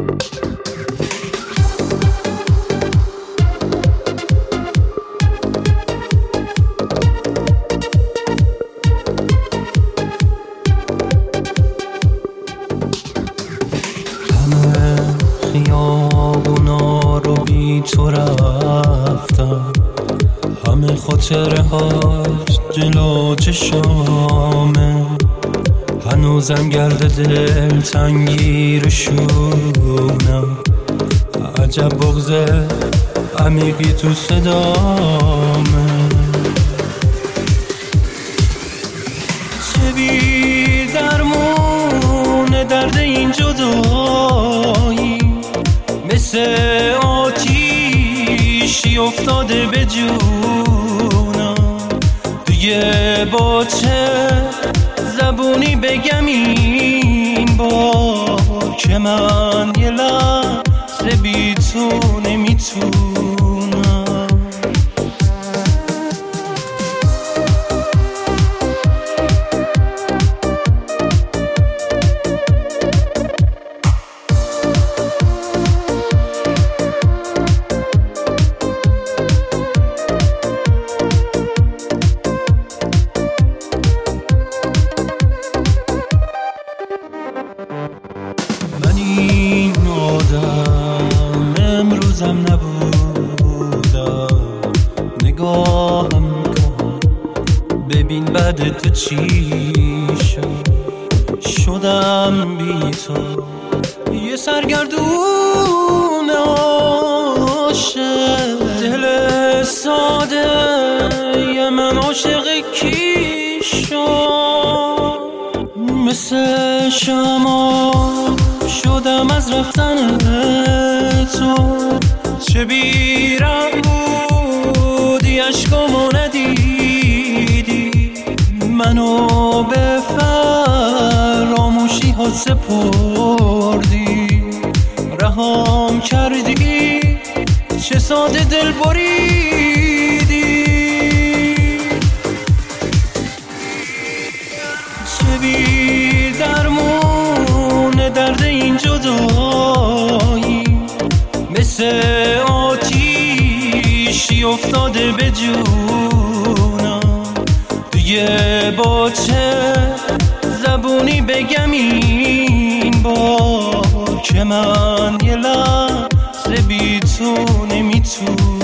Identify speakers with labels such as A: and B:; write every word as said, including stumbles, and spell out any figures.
A: خیابونا رو بی تو رفتم، همه خاطره هاش جلو چشامه، هنوزم گرد دل تنگی رو شونم، عجب بغض عمیقی تو صدامه. چه بی درمون درد این جدایی، مثل آتیشی افتاده به جونم، دیگه با چه زبونی بگم این بار که من یه لحظه بی تو نمیتونم. من این آدم امروزم نبودم، نگاهم کن ببین بعد تو چی شد، شدم بی تو یه سرگردون عاشق، دل ساده یه من عاشق کی شد، مثل شما شدم از رفتن تو، چه بیرم بودی عشقامو ندیدی، منو به فراموشی ها سپردی، رهام کردی چه ساده دل بریدی، چه بی درمون درد این جدایی، مثل آتیشی افتاده به جونم، دیگه با چه زبونی بگم این بار که من یه لحظه بی تو نمیتونم.